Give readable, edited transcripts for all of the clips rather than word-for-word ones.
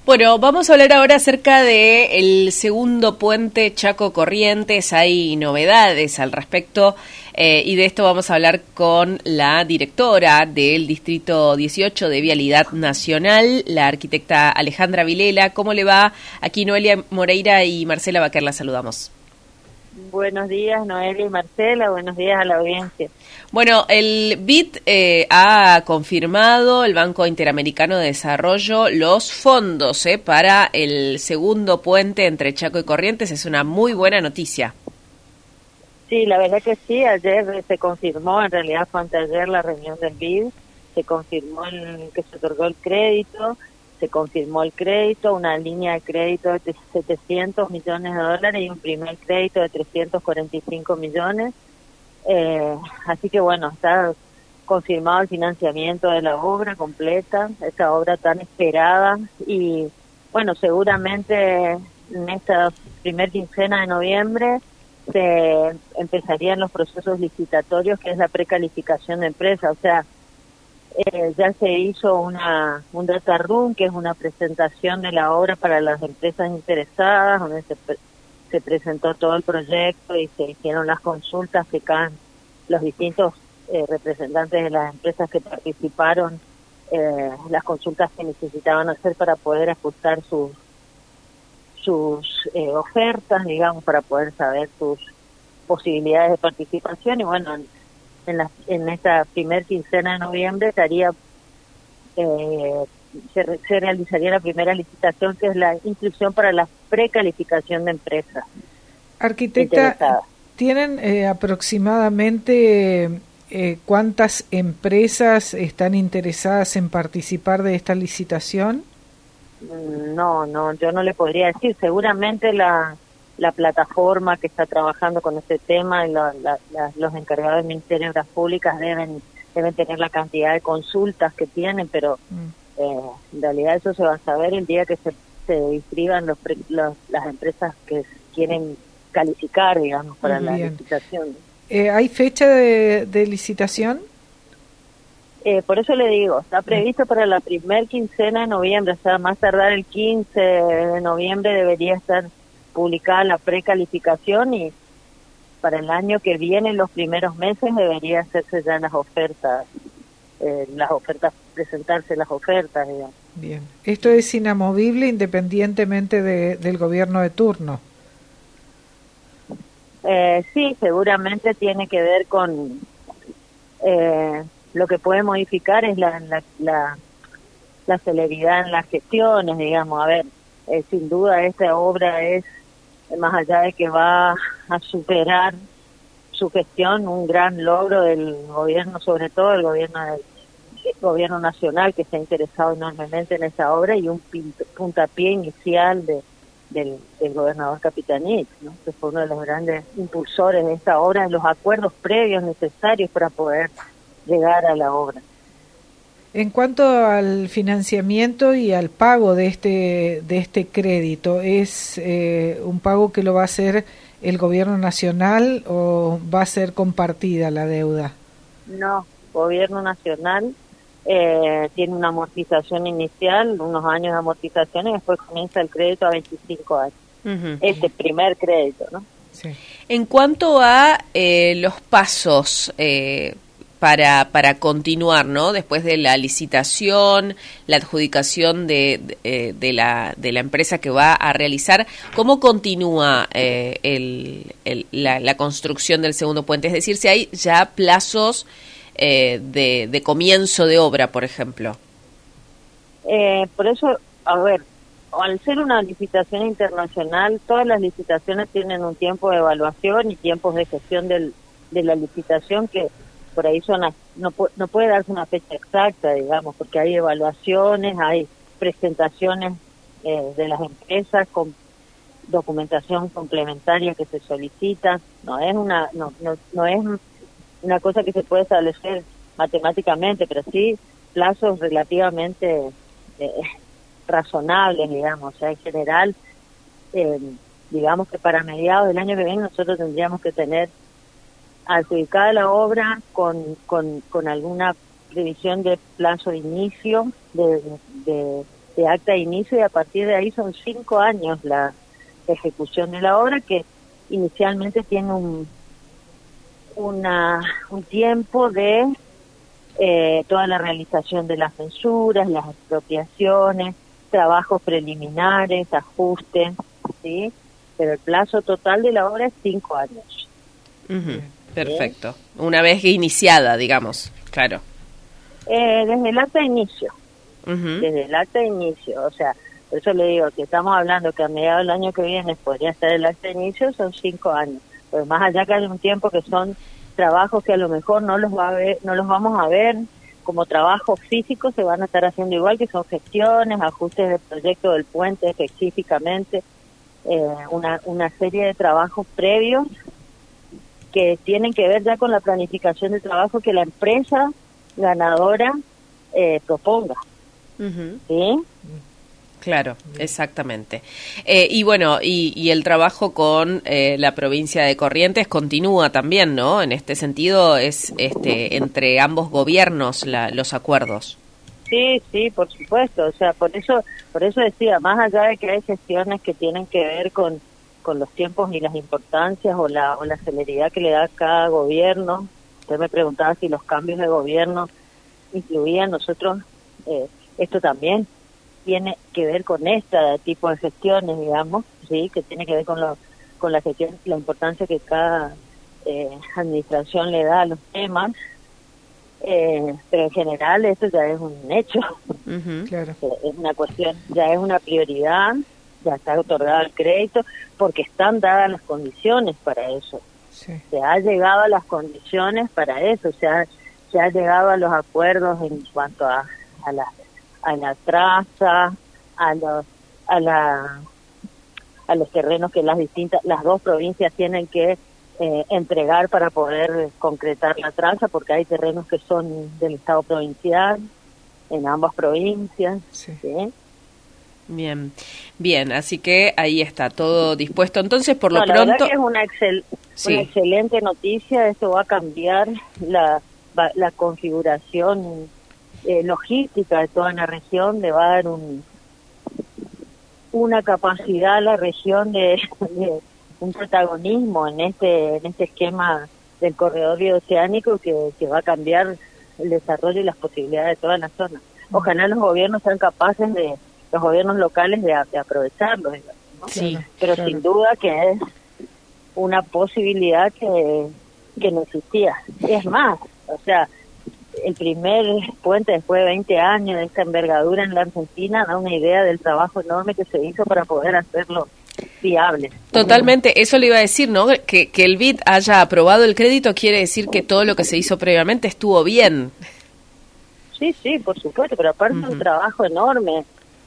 Bueno, vamos a hablar ahora acerca de el segundo puente Chaco Corrientes. Hay novedades al respecto y de esto vamos a hablar con la directora del Distrito 18 de Vialidad Nacional, la arquitecta Alejandra Vilela. ¿Cómo le va? Aquí Noelia Moreira y Marcela Baquer, la saludamos. Buenos días, Noelia y Marcela, buenos días a la audiencia. Bueno, el BID ha confirmado, el Banco Interamericano de Desarrollo, los fondos para el segundo puente entre Chaco y Corrientes. Es una muy buena noticia. Sí, la verdad que sí, ayer se confirmó, en realidad fue anteayer la reunión del BID, se confirmó que se otorgó el crédito, se confirmó el crédito, una línea de crédito de $700 millones y un primer crédito de 345 millones. Así que bueno, está confirmado el financiamiento de la obra completa, esta obra tan esperada, y bueno, seguramente en esta primer quincena de noviembre se empezarían los procesos licitatorios, que es la precalificación de empresa. O sea, ya se hizo un data room, que es una presentación de la obra para las empresas interesadas, donde se presentó todo el proyecto y se hicieron las consultas que los distintos representantes de las empresas que participaron, las consultas que necesitaban hacer para poder ajustar sus ofertas, digamos, para poder saber sus posibilidades de participación. Y bueno, en esta primer quincena de noviembre se realizaría la primera licitación, que es la inscripción para la precalificación de empresas. Arquitecta, ¿tienen aproximadamente cuántas empresas están interesadas en participar de esta licitación? No, yo no le podría decir. Seguramente la plataforma que está trabajando con este tema y los encargados del Ministerio de Obras Públicas deben tener la cantidad de consultas que tienen, pero en realidad eso se va a saber el día que se inscriban las empresas que quieren calificar, digamos, para la licitación. ¿Hay fecha de licitación? Por eso le digo, está previsto para la primer quincena de noviembre, o sea, más tardar el 15 de noviembre debería estar publicada la precalificación, y para el año que viene, en los primeros meses, debería hacerse ya las ofertas, presentarse las ofertas, digamos. Bien, esto es inamovible independientemente del gobierno de turno. Sí, seguramente tiene que ver con lo que puede modificar es la celeridad en las gestiones, digamos. A ver, sin duda esta obra es, más allá de que va a superar su gestión, un gran logro del gobierno, sobre todo el gobierno nacional, que se ha interesado enormemente en esa obra, y un puntapié inicial del gobernador Capitanich, ¿no? Que fue uno de los grandes impulsores de esta obra, en los acuerdos previos necesarios para poder llegar a la obra. En cuanto al financiamiento y al pago de este crédito, ¿es un pago que lo va a hacer el gobierno nacional o va a ser compartida la deuda? No, gobierno nacional tiene una amortización inicial, unos años de amortización, y después comienza el crédito a 25 años. Este primer crédito, ¿no? Sí. En cuanto a los pasos para continuar, ¿no? Después de la licitación, la adjudicación de la empresa que va a realizar, ¿cómo continúa la construcción del segundo puente? Es decir, si hay ya plazos de comienzo de obra, por ejemplo. Por eso, a ver, al ser una licitación internacional, todas las licitaciones tienen un tiempo de evaluación y tiempos de gestión de la licitación que por ahí no puede darse una fecha exacta, digamos, porque hay evaluaciones, hay presentaciones de las empresas con documentación complementaria que se solicita. No es una cosa que se puede establecer matemáticamente, pero sí plazos relativamente razonables, digamos. O sea, en general, digamos que para mediados del año que viene nosotros tendríamos que tener adjudicada la obra con alguna previsión de plazo de inicio de de acta de inicio, y a partir de ahí son 5 años la ejecución de la obra, que inicialmente tiene un tiempo de toda la realización de las mensuras, las expropiaciones, trabajos preliminares, ajustes, ¿sí? Pero el plazo total de la obra es 5 años. Perfecto. Una vez iniciada, digamos, claro. Desde el acta de inicio. Desde el acta de inicio, o sea, por eso le digo que estamos hablando que a mediados del año que viene podría estar el acta de inicio, son 5 años. Pero más allá que hay un tiempo que son trabajos que a lo mejor no los vamos a ver como trabajos físicos, se van a estar haciendo igual, que son gestiones, ajustes del proyecto del puente específicamente, una serie de trabajos previos que tienen que ver ya con la planificación de trabajo que la empresa ganadora proponga. ¿Sí? Claro, exactamente. Y bueno, y el trabajo con la provincia de Corrientes continúa también, ¿no? En este sentido es entre ambos gobiernos los acuerdos. Sí, por supuesto. O sea, por eso decía, más allá de que hay gestiones que tienen que ver con los tiempos y las importancias o la celeridad que le da cada gobierno. Usted me preguntaba si los cambios de gobierno incluían nosotros, esto también tiene que ver con este tipo de gestiones, digamos, sí, que tiene que ver con la gestión, la importancia que cada administración le da a los temas, pero en general esto ya es un hecho. Claro. Es una cuestión, ya es una prioridad, ya está otorgado el crédito, porque están dadas las condiciones para eso. Sí. Se ha llegado a las condiciones para eso, se ha llegado a los acuerdos en cuanto a la traza, a los terrenos que las dos provincias tienen que entregar para poder concretar la traza, porque hay terrenos que son del Estado provincial en ambas provincias. Sí. ¿Sí? Bien, así que ahí está todo dispuesto. Entonces, por lo la pronto, verdad que es una excelente noticia. Esto va a cambiar la configuración logística de toda la región, le va a dar una capacidad a la región de un protagonismo en este esquema del corredor bioceánico que va a cambiar el desarrollo y las posibilidades de toda la zona. Ojalá los gobiernos sean capaces los gobiernos locales de aprovecharlo, digamos, ¿no? Sí, pero claro, sin duda que es una posibilidad que no existía. Es más, o sea, el primer puente después de 20 años de esta envergadura en la Argentina da una idea del trabajo enorme que se hizo para poder hacerlo viable. Totalmente, eso le iba a decir, ¿no? Que el BID haya aprobado el crédito quiere decir que todo lo que se hizo previamente estuvo bien. Sí, por supuesto, pero aparte un trabajo enorme,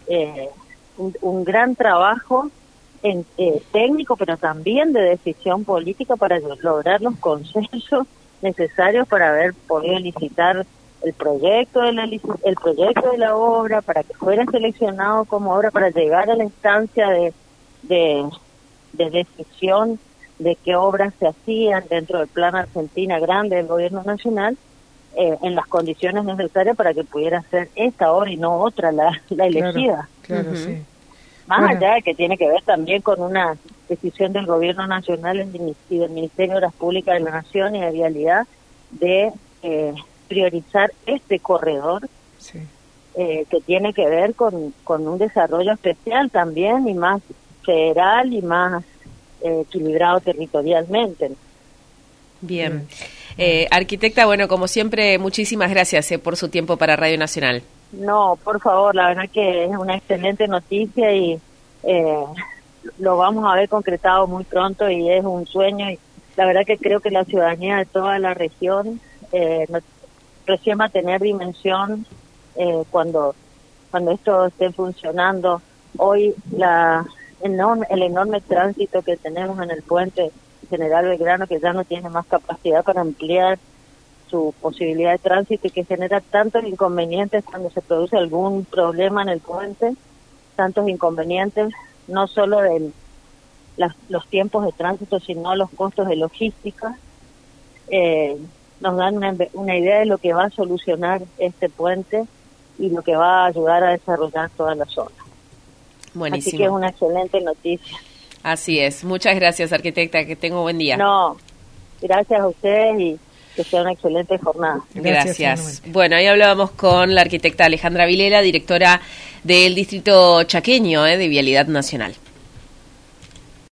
un gran trabajo técnico, pero también de decisión política para lograr los consensos necesarios para haber podido licitar el proyecto de la obra, para que fuera seleccionado como obra, para llegar a la instancia de decisión de qué obras se hacían dentro del Plan Argentina Grande del Gobierno Nacional, en las condiciones necesarias para que pudiera ser esta obra y no otra la elegida. Claro, sí. Más allá de que tiene que ver también con una decisión del Gobierno Nacional y del Ministerio de Obras Públicas de la Nación y de Vialidad de priorizar este corredor, que tiene que ver con un desarrollo especial también y más federal y más equilibrado territorialmente. Bien. Arquitecta, bueno, como siempre, muchísimas gracias por su tiempo para Radio Nacional. No, por favor, la verdad que es una excelente noticia y lo vamos a ver concretado muy pronto y es un sueño y la verdad que creo que la ciudadanía de toda la región recién va a tener dimensión cuando esto esté funcionando. Hoy el enorme tránsito que tenemos en el puente General Belgrano, que ya no tiene más capacidad para ampliar su posibilidad de tránsito y que genera tantos inconvenientes cuando se produce algún problema en el puente, tantos inconvenientes, no solo de los tiempos de tránsito, sino los costos de logística, nos dan una idea de lo que va a solucionar este puente y lo que va a ayudar a desarrollar toda la zona. Buenísimo. Así que es una excelente noticia. Así es. Muchas gracias, arquitecta. Que tenga un buen día. No, gracias a ustedes y que sea una excelente jornada. Gracias. Bueno, ahí hablábamos con la arquitecta Alejandra Vilela, directora del Distrito Chaqueño de Vialidad Nacional.